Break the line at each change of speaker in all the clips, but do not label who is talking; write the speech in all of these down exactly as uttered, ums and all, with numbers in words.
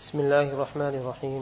بسم الله الرحمن الرحيم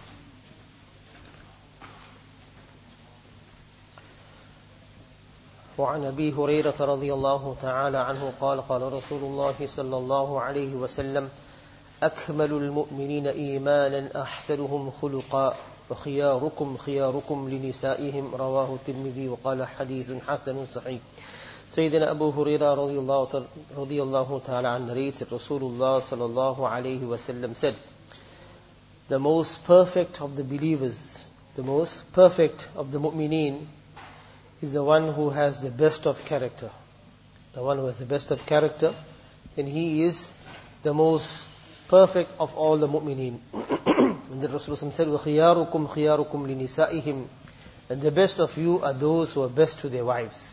وعن أبي هريرة رضي الله تعالى عنه قال قال رسول الله صلى الله عليه وسلم أكمل المؤمنين إيمانا أحسنهم خلقا وخياركم خياركم لنسائهم رواه الترمذي وقال حديث حسن صحيح. Sayyidina Abu Hurairah radiyallahu, radiyallahu ta'ala an narrated Rasulullah sallallahu alayhi wa sallam said, the most perfect of the believers, the most perfect of the mu'mineen is the one who has the best of character. The one who has the best of character, and he is the most perfect of all the mu'mineen. And the Rasulullah said, وَخِيَارُكُمْ خِيَارُكُمْ لِنِسَائِهِمْ, and the best of you are those who are best to their wives.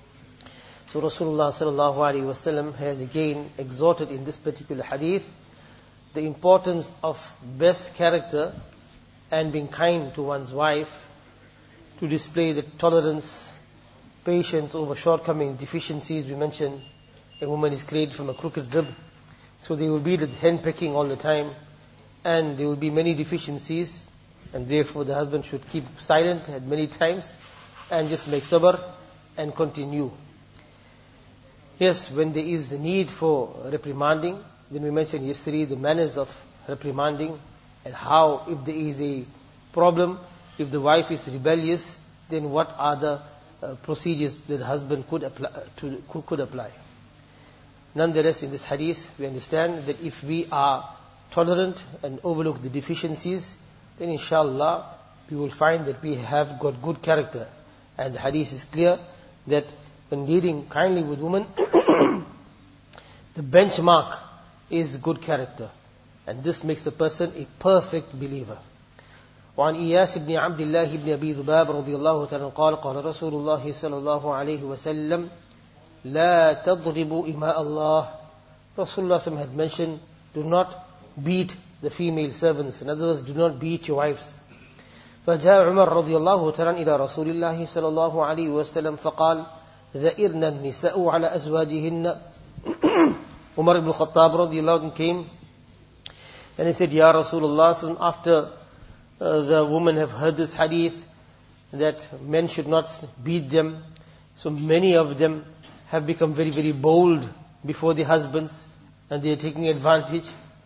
So Rasulullah sallallahu alaihi wasallam has again exhorted in this particular hadith the importance of best character and being kind to one's wife, to display the tolerance, patience over shortcomings, deficiencies. We mentioned a woman is created from a crooked rib, so there will be the henpecking all the time, and there will be many deficiencies, and therefore the husband should keep silent at many times and just make sabr and continue. Yes, when there is the need for reprimanding, then we mentioned yesterday the manners of reprimanding, and how if there is a problem, if the wife is rebellious, then what are the uh, procedures that the husband could apply, to, could apply. Nonetheless, in this hadith, we understand that if we are tolerant and overlook the deficiencies, then inshallah, we will find that we have got good character. And the hadith is clear that when dealing kindly with women, the benchmark is good character. And this makes the person a perfect believer. وعن إياس بن عبد الله بن أبي ذباب رضي الله تعالى قال قال رسول الله صلى الله عليه وسلم لا تضربوا إماء الله. Rasulullah had mentioned, do not beat the female servants. In other words, do not beat your wives. فجاء عمر رضي الله تعالى إلى رسول الله صلى الله عليه وسلم فقال ذئرن النساء على أزواجهن. Umar ibn Khattab radiallahu anhu came and he said, Ya Rasulullah, after uh, the women have heard this hadith that men should not beat them, so many of them have become very very bold before the husbands and they are taking advantage.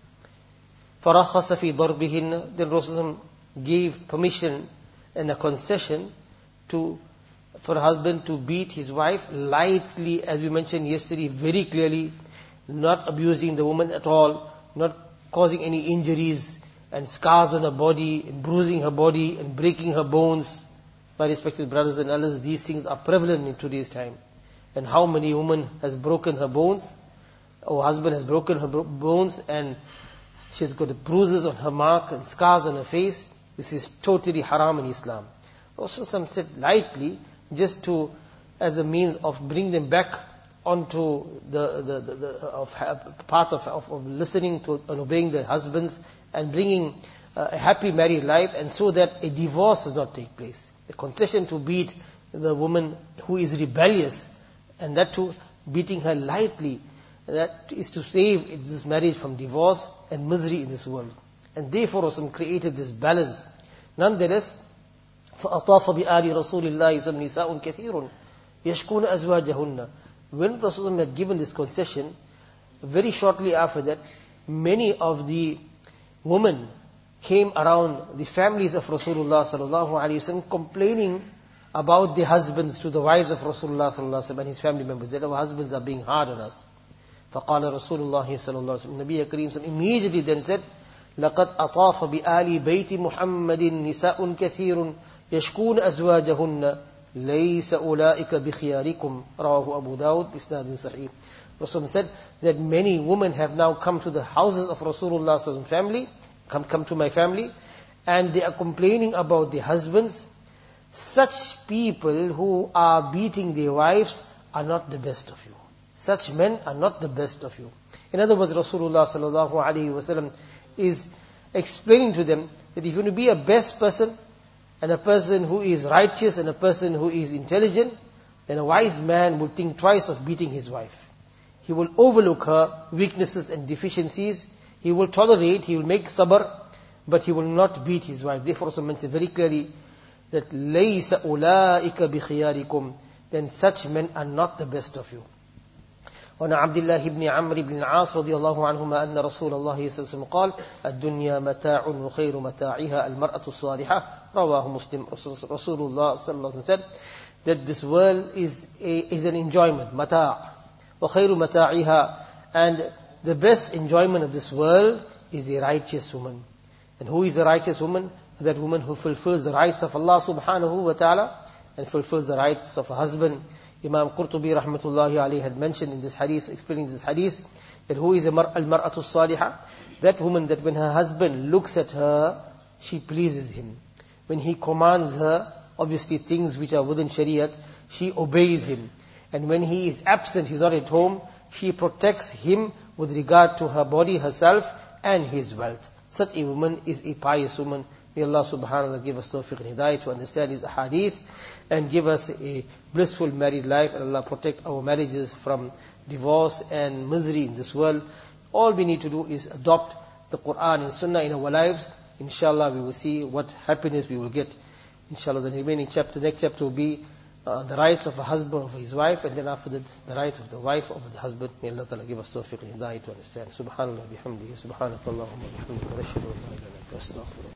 فَرَخَّصَ فِي ضَرْبِهِنَّ. Then Rasulullah gave permission and a concession to for a husband to beat his wife lightly, as we mentioned yesterday very clearly, not abusing the woman at all, not causing any injuries and scars on her body, and bruising her body and breaking her bones. My respected brothers and elders, these things are prevalent in today's time. And how many women has broken her bones, or husband has broken her bones, and she's got bruises on her mark and scars on her face. This is totally haram in Islam. Also some said lightly, just to, as a means of bring them back onto the, the, the, the of, path of, of, of listening to and obeying their husbands, and bringing uh, a happy married life, and so that a divorce does not take place. The concession to beat the woman who is rebellious, and that to beating her lightly, that is to save this marriage from divorce and misery in this world. And therefore Rasul created this balance. Nonetheless, فَأَطَافَ بِآلِ رَسُولِ اللَّهِ سَمْ نِسَاءٌ كَثِيرٌ يَشْكُونَ أَزْوَاجَهُنَّ. When Rasulullah had given this concession, very shortly after that, many of the women came around the families of Rasulullah sallallahu alaihi wasallam, complaining about their husbands to the wives of Rasulullah sallallahu alaihi wasallam and his family members, that our husbands are being hard on us. فَقَالَ رَسُولُ اللَّهِ صَلَّى اللَّهُ عَلَيْهِ وسلم, Nabi Kareem immediately then said, لَقَدْ أَطَافَ بِآلِ بَيْتِ مُحَمَّدٍ نِسَاءٌ كَثِيرٌ يَشْكُونَ أَزْوَاجَهُنَّ لَيْسَ أُولَٰئِكَ بِخِيَارِكُمْ رواه Abu Dawud بِإِسْنَادٍ صَحِيح. Rasul said that many women have now come to the houses of Rasulullah's family, come, come to my family, and they are complaining about their husbands. Such people who are beating their wives are not the best of you. Such men are not the best of you. In other words, Rasulullah sallallahu alaihi wasallam is explaining to them that if you want to be a best person, and a person who is righteous, and a person who is intelligent, then a wise man will think twice of beating his wife. He will overlook her weaknesses and deficiencies. He will tolerate, he will make sabr, but he will not beat his wife. Therefore, also mentioned very clearly that لَيْسَ أُولَٰئِكَ بِخِيَارِكُمْ, then such men are not the best of you. وعن عبد الله بن عمرو بن العاص رضي الله عنهما أن رسول الله صلى الله عليه وسلم قال الدنيا متاع وخير متاعها المرأة الصالحة رواه مسلم. Rasulullah صلى الله عليه وسلم said that this world is a, is an enjoyment, mata', وخير متاعها, and the best enjoyment of this world is a righteous woman. And who is a righteous woman? That woman who fulfills the rights of Allah subhanahu wa ta'ala and fulfills the rights of a husband. Imam Qurtubi rahmatullahi alayhi had mentioned in this hadith, explaining this hadith, that who is a mar- al-mar'atu salihah? That woman that when her husband looks at her, she pleases him. When he commands her, obviously things which are within Shariat, she obeys him. And when he is absent, he's not at home, she protects him with regard to her body, herself, and his wealth. Such a woman is a pious woman. May Allah subhanahu wa ta'ala give us tawfiq and hidayah to understand His hadith and give us a blissful married life, and Allah protect our marriages from divorce and misery in this world. All we need to do is adopt the Quran and Sunnah in our lives. Inshallah we will see what happiness we will get. Inshallah the remaining chapter, the next chapter will be uh, the rights of a husband over his wife, and then after that the rights of the wife over the husband. May Allah ta'ala give us tawfiq and hidayah to understand. Subhanallah bihamdihi, subhanakallahumma bihamdika, ashhadu an la ilaha illa anta, astaghfiruka.